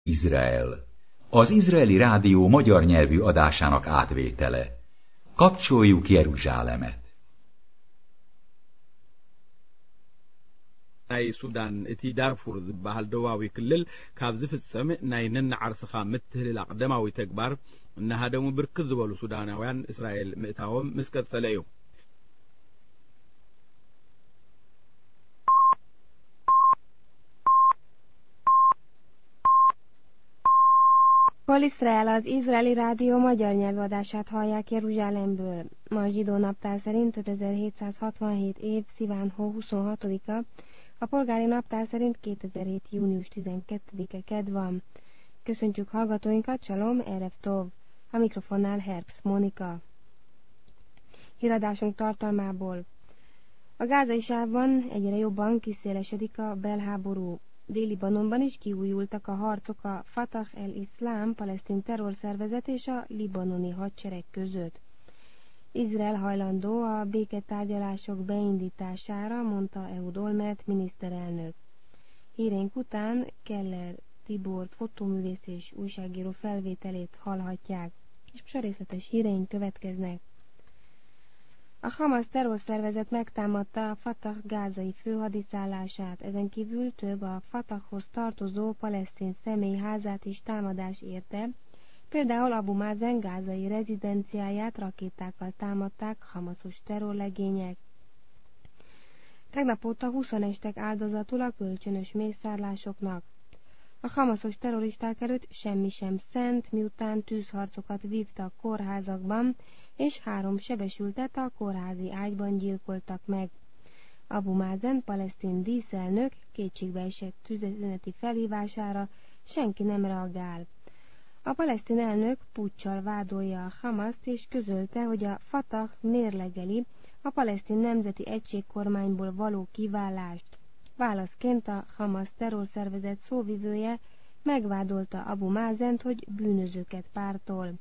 Izrael. Az izraeli rádió magyar nyelvű adásának átvétele. Kapcsoljuk Jeruzsálemet. ናይ ሱዳን እቲ ዳርፉር ዝበሃል ደቡባዊ ክልል ካብ ዝፍጸም ናይ ነንዓርስኻ ምትህልላቕ ደማዊ ተግባር እናሃደሙ ብርክት ዝበሉ ሱዳናውያን እስራኤል ምእታዎም ምስ ቀጸለ እዩ። Hol Izrael, az izraeli rádió magyar nyelvadását hallják Jeruzsálemből. Ma a zsidó naptár szerint 5767 év Sziván hó 26-a, a polgári naptár szerint 2007. június 12-e kedv van. Köszöntjük hallgatóinkat, Shalom, Erev Tov. A mikrofonnál Herbst Mónika. Híradásunk tartalmából. A gázai sávban egyre jobban kiszélesedik a belháború. Dél-Libanonban is kiújultak a harcok a Fatah el-Iszlám palesztin terrorszervezet és a libanoni hadsereg között. Izrael hajlandó a béketárgyalások beindítására, mondta Ehud Olmert miniszterelnök. Hírénk után Keller Tibor fotóművész és újságíró felvételét hallhatják, és most a részletes híreink következnek. A Hamas terrorszervezet megtámadta a Fatah gázai főhadiszállását, ezen kívül több a Fatahhoz tartozó palesztin személy házát is támadás érte, például Abu Mazen gázai rezidenciáját rakétákkal támadták hamasos terrorlegények. Tegnap óta 20 estek áldozatul a kölcsönös mészárlásoknak. A hamasos terroristák előtt semmi sem szent, miután tűzharcokat vívtak kórházakban, és 3 sebesültet a kórházi ágyban gyilkoltak meg. Abu Mazen palesztin díszelnök kétségbeesett tüneti felhívására senki nem reagál. A palesztin elnök puccsal vádolja a Hamaszt, és közölte, hogy a Fatah mérlegeli a palesztin nemzeti egységkormányból való kiválást. Válaszként a Hamas terrorszervezet szóvivője megvádolta Abu Mazent, hogy bűnözőket pártol.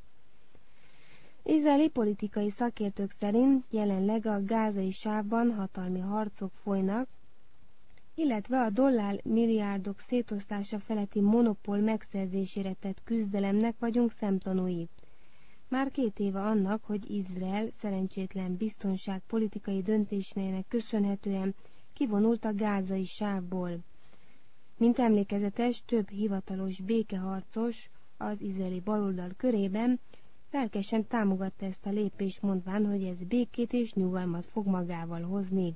Izraeli politikai szakértők szerint jelenleg a gázai sávban hatalmi harcok folynak, illetve a dollármilliárdok szétosztása feletti monopól megszerzésére tett küzdelemnek vagyunk szemtanúi. Már 2 éve annak, hogy Izrael szerencsétlen biztonságpolitikai döntésének köszönhetően kivonult a gázai sávból. Mint emlékezetes, több hivatalos békeharcos az izraeli baloldal körében lelkesen támogatta ezt a lépést, mondván, hogy ez békét és nyugalmat fog magával hozni.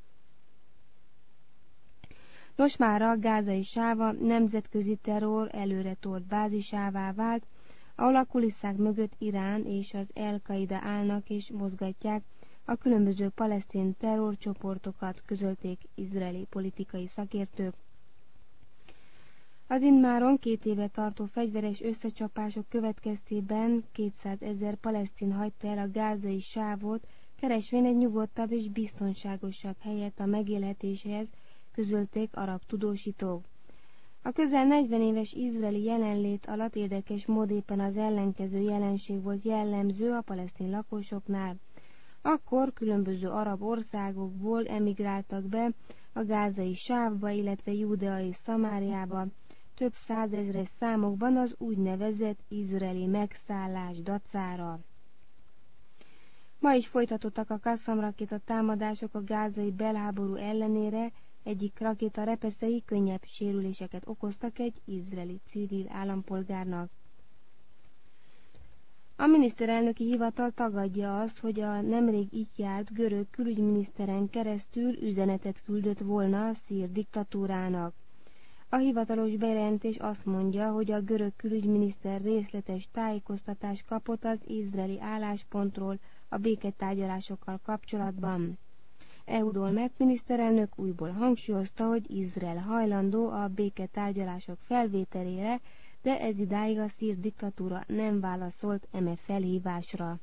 Nos, mára a gázai sáva nemzetközi terror előretolt bázisává vált, ahol a kulisszák mögött Irán és az El-Qaida állnak és mozgatják a különböző palesztin terrorcsoportokat, közölték izraeli politikai szakértők. Az immáron 2 éve tartó fegyveres összecsapások következtében 200 000 palesztin hagyta el a gázai sávot, keresvén egy nyugodtabb és biztonságosabb helyet a megélhetéséhez, közölték arab tudósítók. A közel 40 éves izraeli jelenlét alatt érdekes mód éppen az ellenkező jelenség volt jellemző a palesztin lakosoknál. Akkor különböző arab országokból emigráltak be a gázai sávba, illetve Júdea és Szamáriába, több százezres számokban az úgynevezett izraeli megszállás dacára. Ma is folytatottak a Qassam rakéta támadások a gázai belháború ellenére, egyik rakéta repeszei könnyebb sérüléseket okoztak egy izraeli civil állampolgárnak. A miniszterelnöki hivatal tagadja azt, hogy a nemrég itt járt görög külügyminiszteren keresztül üzenetet küldött volna a szír diktatúrának. A hivatalos bejelentés azt mondja, hogy a görög külügyminiszter részletes tájékoztatást kapott az izraeli álláspontról a béketárgyalásokkal kapcsolatban. Ehud Olmert miniszterelnök újból hangsúlyozta, hogy Izrael hajlandó a béketárgyalások felvételére, de ez idáig a szír diktatúra nem válaszolt eme felhívásra.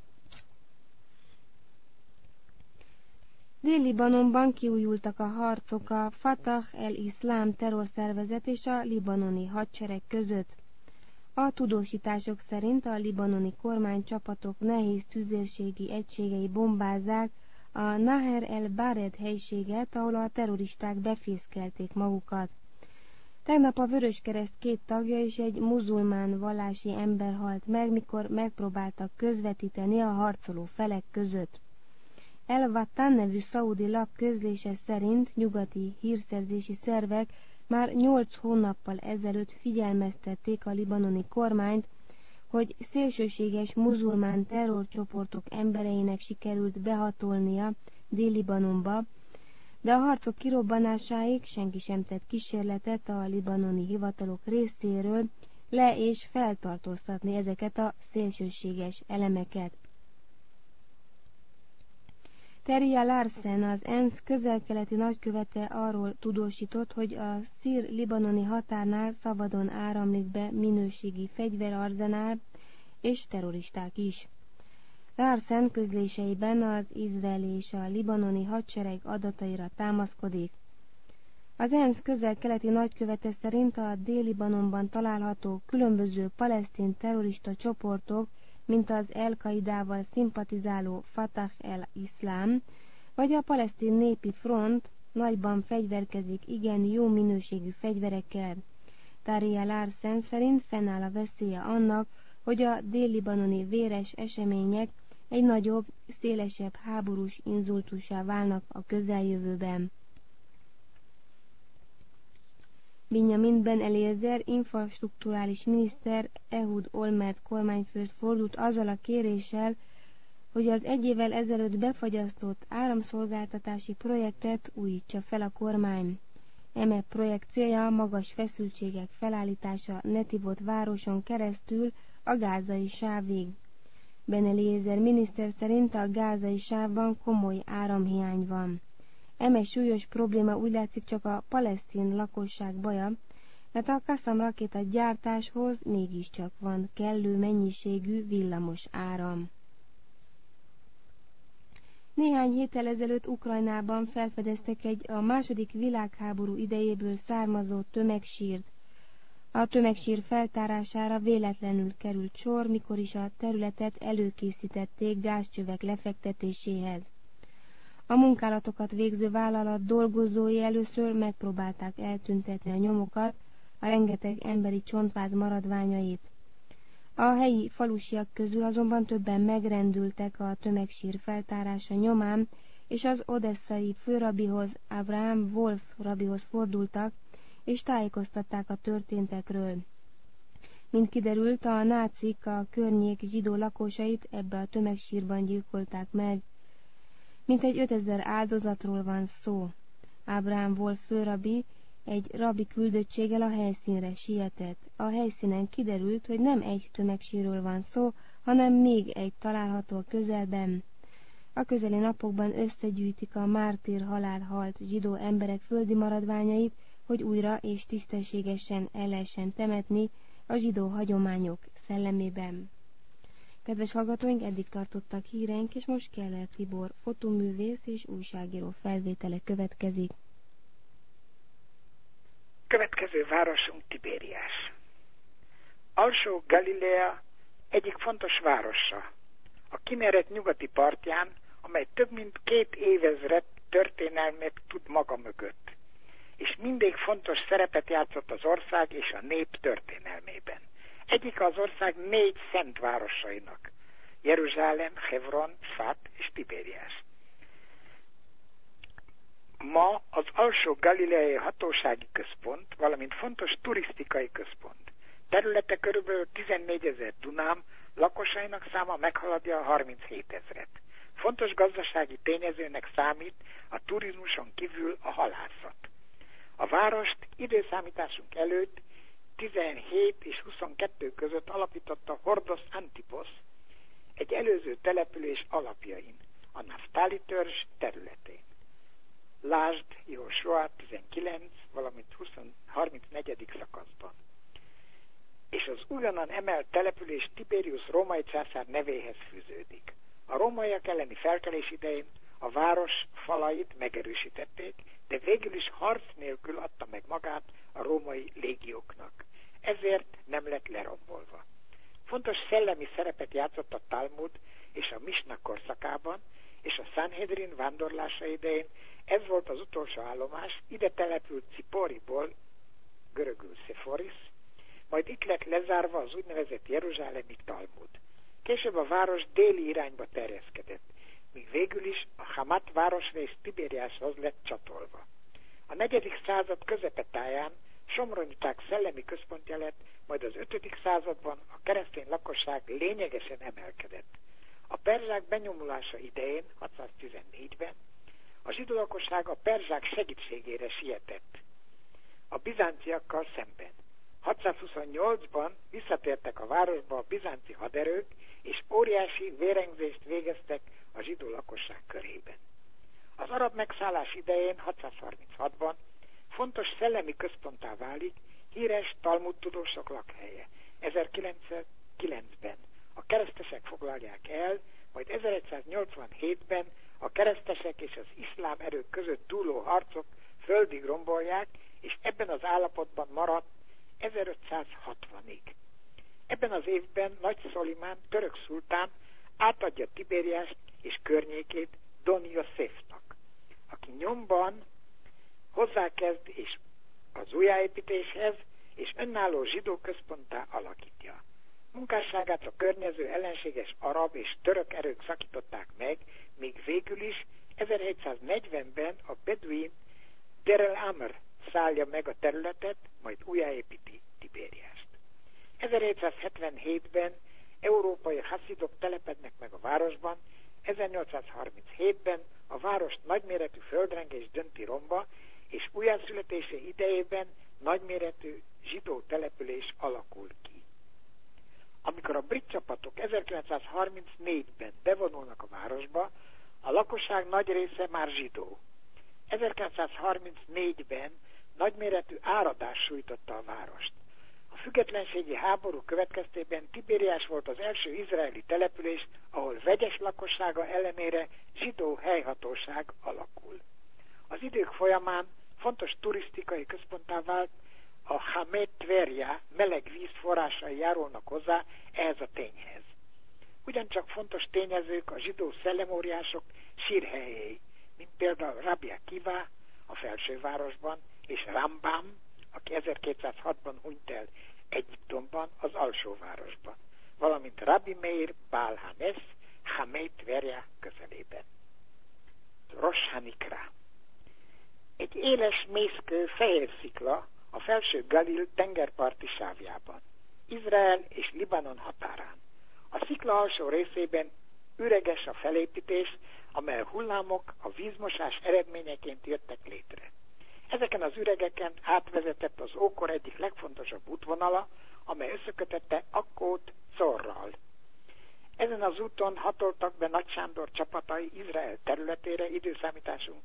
Dél-Libanonban kiújultak a harcok a Fatah el-Iszlám terrorszervezet és a libanoni hadsereg között. A tudósítások szerint a libanoni kormánycsapatok nehéz tüzérségi egységei bombázzák a Naher el-Bared helységet, ahol a terroristák befészkelték magukat. Tegnap a Vöröskereszt 2 tagja és egy muzulmán vallási ember halt meg, mikor megpróbáltak közvetíteni a harcoló felek között. El Watan nevű szaudi lap közlése szerint nyugati hírszerzési szervek már 8 hónappal ezelőtt figyelmeztették a libanoni kormányt, hogy szélsőséges muzulmán terrorcsoportok embereinek sikerült behatolnia Dél-Libanonba, de a harcok kirobbanásáig senki sem tett kísérletet a libanoni hivatalok részéről le- és feltartóztatni ezeket a szélsőséges elemeket. Terje Larsen, az ENSZ közel-keleti nagykövete arról tudósított, hogy a szír-libanoni határnál szabadon áramlik be minőségi fegyverarzenál és terroristák is. Larsen közléseiben az izraeli és a libanoni hadsereg adataira támaszkodik. Az ENSZ közel-keleti nagykövete szerint a Dél-Libanonban található különböző palesztin terrorista csoportok, mint az El-Qaidával szimpatizáló Fatah el-Iszlám, vagy a Palesztin Népi Front nagyban fegyverkezik igen jó minőségű fegyverekkel. Taria Larsen szerint fennáll a veszélye annak, hogy a dél-libanoni véres események egy nagyobb, szélesebb háborús inzultussá válnak a közeljövőben. Binyamin Ben Eliezer infrastrukturális miniszter Ehud Olmert kormányfőt fordult azzal a kéréssel, hogy az 1 évvel ezelőtt befagyasztott áramszolgáltatási projektet újítsa fel a kormány. Eme projekt célja magas feszültségek felállítása Netivot városon keresztül a gázai sávig. Ben Eliezer miniszter szerint a gázai sávban komoly áramhiány van. Eme súlyos probléma úgy látszik csak a palesztin lakosság baja, mert a Qassam rakéta gyártáshoz mégiscsak van kellő mennyiségű villamos áram. Néhány héttel ezelőtt Ukrajnában felfedeztek egy a II. Világháború idejéből származó tömegsírt. A tömegsír feltárására véletlenül került sor, mikor is a területet előkészítették gázcsövek lefektetéséhez. A munkálatokat végző vállalat dolgozói először megpróbálták eltüntetni a nyomokat, a rengeteg emberi csontváz maradványait. A helyi falusiak közül azonban többen megrendültek a tömegsír feltárása nyomán, és az odesszai főrabihoz, Abraham Wolf rabihoz fordultak, és tájékoztatták a történtekről. Mint kiderült, a nácik a környék zsidó lakosait ebbe a tömegsírban gyilkolták meg. Mintegy 5000 áldozatról van szó. Abraham Wolf főrabi egy rabi küldöttséggel a helyszínre sietett. A helyszínen kiderült, hogy nem egy tömegsírról van szó, hanem még egy található a közelben. A közeli napokban összegyűjtik a mártír halál halt zsidó emberek földi maradványait, hogy újra és tisztességesen el lehessen temetni a zsidó hagyományok szellemében. Kedves hallgatóink, eddig tartottak híreink, és most Keller Tibor fotóművész és újságíró felvétele következik. Következő városunk Tibériás. Alsó Galilea egyik fontos városa, a Kineret nyugati partján, amely több mint 2 évezred történelmet tud maga mögött, és mindig fontos szerepet játszott az ország és a nép történelmében. Egyik az ország 4 szent városainak, Jeruzsálem, Hebron, Szfat és Tibériás. Ma az alsó galileai hatósági központ, valamint fontos turisztikai központ. Területe körülbelül 14 000 dunám, lakosainak száma meghaladja a 37 000-et. Fontos gazdasági tényezőnek számít a turizmuson kívül a halászat. A várost időszámításunk előtt 17 és 22 között alapította Hordos Antipos egy előző település alapjain, a Naphtali törzs területén. Lásd Jósua 19, valamint 34. szakaszban. És az újonnan emelt település Tiberius római császár nevéhez fűződik. A rómaiak elleni felkelés idején a város falait megerősítették, de végül is harc nélkül adta meg magát a római légióknak. Ezért nem lett lerombolva. Fontos szellemi szerepet játszott a Talmud és a Misna korszakában, és a Sanhedrin vándorlása idején ez volt az utolsó állomás, ide települt Ciporiból görögül Sephoris, majd itt lett lezárva az úgynevezett jeruzsálemi Talmud. Később a város déli irányba terjeszkedett, míg végül is a Hamat városrész Tibériáshoz lett csatolva. A 4. század közepetáján somroniták szellemi központja lett, majd az 5. században a keresztény lakosság lényegesen emelkedett. A perzsák benyomulása idején, 614-ben, a zsidó lakosság a perzsák segítségére sietett a bizánciakkal szemben. 628-ban visszatértek a városba a bizánci haderők, és óriási vérengzést végeztek a zsidó lakosság körében. Az arab megszállás idején, 636-ban fontos szellemi központtá válik híres Talmud tudósok lakhelye. 1009-ben a keresztesek foglalják el, majd 1187-ben a keresztesek és az iszlám erők között dúló harcok földig rombolják, és ebben az állapotban maradt 1560-ig. Ebben az évben Nagy Szolimán, török szultán átadja Tibériást és környékét Don Yosefnak, aki nyomban hozzákezd és az újjáépítéshez, és önálló zsidó központtá alakítja. Munkásságát a környező ellenséges arab és török erők szakították meg, míg végül is 1740-ben a beduin Deir el-Amr szállja meg a területet, majd újjáépíti Tibériást. 1777-ben európai haszidok telepednek meg a városban, 1837-ben a várost nagyméretű földrengés dönti romba, és újjászületése idejében nagyméretű zsidó település alakul ki. Amikor a brit csapatok 1934-ben bevonulnak a városba, a lakosság nagy része már zsidó. 1934-ben nagyméretű áradás sújtotta a várost. A függetlenségi háború következtében Tibériás volt az első izraeli település, ahol vegyes lakossága ellenére zsidó helyhatóság alakul. Az idők folyamán fontos turisztikai központtá vált, a Hamet Tverja meleg víz forrásai járulnak hozzá ehhez a tényhez. Ugyancsak fontos tényezők a zsidó szellemóriások sírhelyei, mint például Rabbi Akiva a felsővárosban, és Rambam, aki 1206-ban hunyt el Egyiptomban, az alsóvárosban, valamint Rabbi Meir Baal Hanes Hamet Tverja közelében. Rosh Hanikra. Egy éles, mészkő fehér szikla a felső Galil tengerparti sávjában, Izrael és Libanon határán. A szikla alsó részében üreges a felépítés, amely hullámok a vízmosás eredményeként jöttek létre. Ezeken az üregeken átvezetett az ókor egyik legfontosabb útvonala, amely összekötette Akkót Szorral. Ezen az úton hatoltak be Nagy Sándor csapatai Izrael területére időszámításunk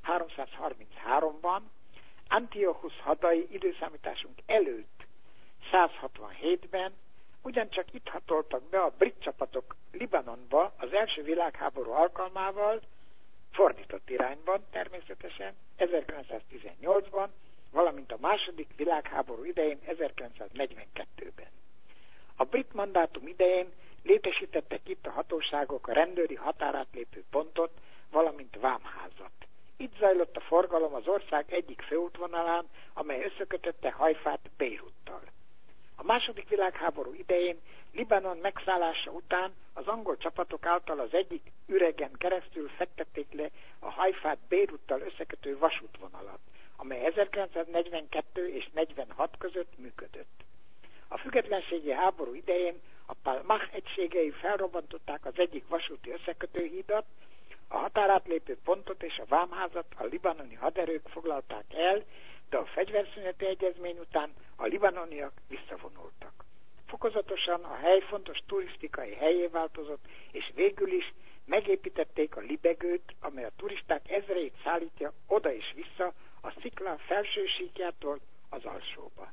333-ban, Antiochus hadai időszámításunk előtt 167-ben, ugyancsak itt hatoltak be a brit csapatok Libanonba az első világháború alkalmával, fordított irányban természetesen, 1918-ban, valamint a második világháború idején 1942-ben. A brit mandátum idején létesítettek itt a hatóságok a rendőri határátlépő pontot, valamint vámházat. Itt zajlott a forgalom az ország egyik főútvonalán, amely összekötötte Hajfát Beiruttal. A második világháború idején Libanon megszállása után az angol csapatok által az egyik üregen keresztül fektették le a Hajfát Beiruttal összekötő vasútvonalat, amely 1942 és 46 között működött. A függetlenségi háború idején a Palmach egységei felrobbantották az egyik vasúti összekötőhídat, a határátlépő pontot és a vámházat a libanoni haderők foglalták el, de a fegyverszüneti egyezmény után a libanoniak visszavonultak. Fokozatosan a hely fontos turisztikai helyé változott, és végül is megépítették a libegőt, amely a turisták ezreit szállítja oda és vissza a szikla felső síkjától az alsóba.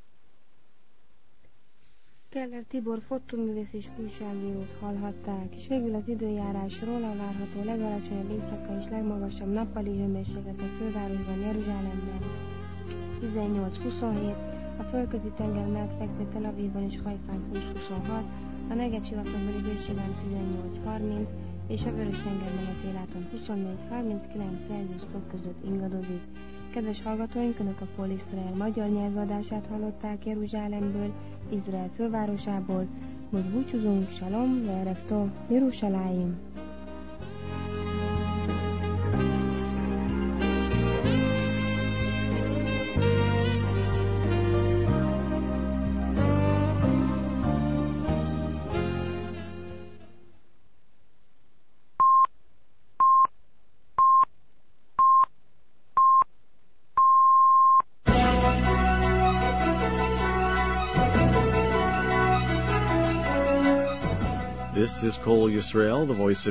Keller Tibor fotóművész és újságírót hallhatták, és végül az időjárásról a várható legalacsonyabb éjszakai és legmagasabb nappali hőmérséklet a fővárosban, Jeruzsálemben 18-27, a földközi tenger mellett fekvő Tel Avivban és Hajfán 20-26, a Negev sivatagban bőségben 18-30, és a Vörös tenger mellett Éláton 24-39 Celsius fok között ingadozik. Kedves hallgatóink, Önök a Kol Izrael magyar nyelvadását hallották Jeruzsálemből, Izrael fővárosából. Most búcsúzunk, Shalom, Ve'erev Tov, Jeruzsálem! This is Kol Yisrael, the voice of